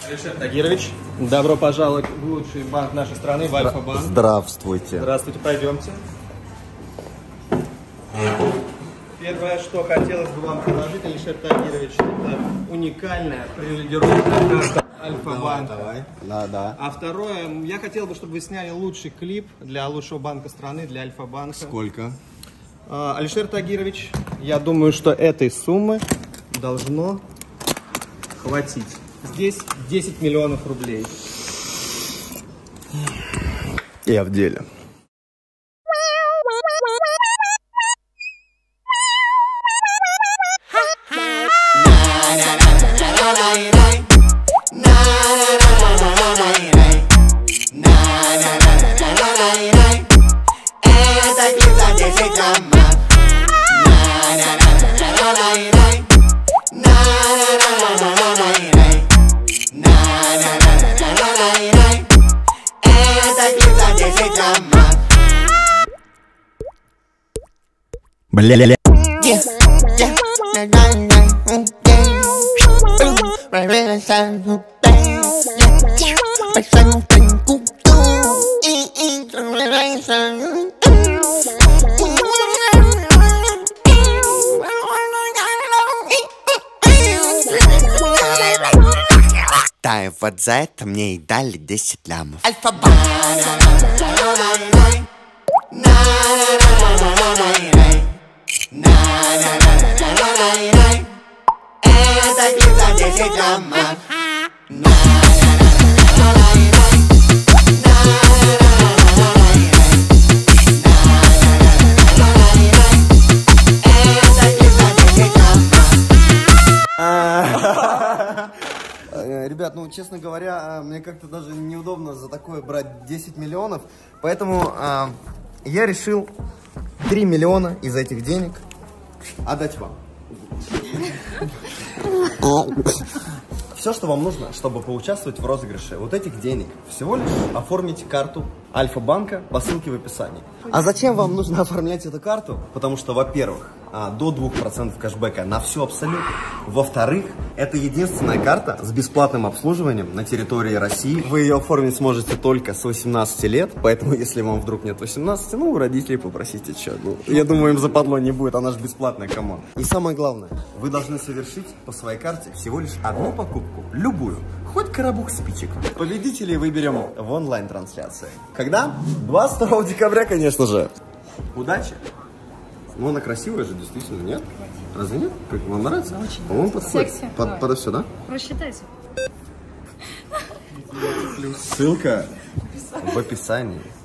Алишер Тагирович, добро пожаловать в лучший банк нашей страны, в Альфа-банк. Здравствуйте. Здравствуйте, пройдемте. Первое, что хотелось бы вам предложить, Алишер Тагирович, это уникальная привилегированная карта Альфа-банка. Давай. Да. А второе, я хотел бы, чтобы вы сняли лучший клип для лучшего банка страны, для Альфа-банка. Сколько? Алишер Тагирович, я думаю, что этой суммы должно хватить. Здесь 10 миллионов рублей. Я в деле. Бля-ля-ля. Да, и вот за это мне и дали 10 лямов. Это клип за 10 лямов. Ребят, ну, честно говоря, мне как-то даже неудобно за такое брать 10 миллионов. Поэтому я решил 3 миллиона из этих денег отдать вам. Все, что вам нужно, чтобы поучаствовать в розыгрыше вот этих денег, всего лишь оформить карту Альфа-банка по ссылке в описании. А зачем вам нужно оформлять эту карту? Потому что, во-первых, до 2% кэшбэка на все абсолютно. Во-вторых, это единственная карта с бесплатным обслуживанием на территории России. Вы ее оформить сможете только с 18 лет, поэтому если вам вдруг нет 18, ну, у родителей попросите что. Ну, я думаю, им западло не будет, она же бесплатная, камон. И самое главное, вы должны совершить по своей карте всего лишь одну покупку, любую, хоть коробок спичек. Победителей выберем в онлайн-трансляции. Когда? 22 декабря, конечно же. Удачи! Ну, она красивая же, действительно, нет? Разве нет? Как вам нравится? Очень. По-моему, подходит. Секси. Подо все, да? Просчитайте. Ссылка в описании.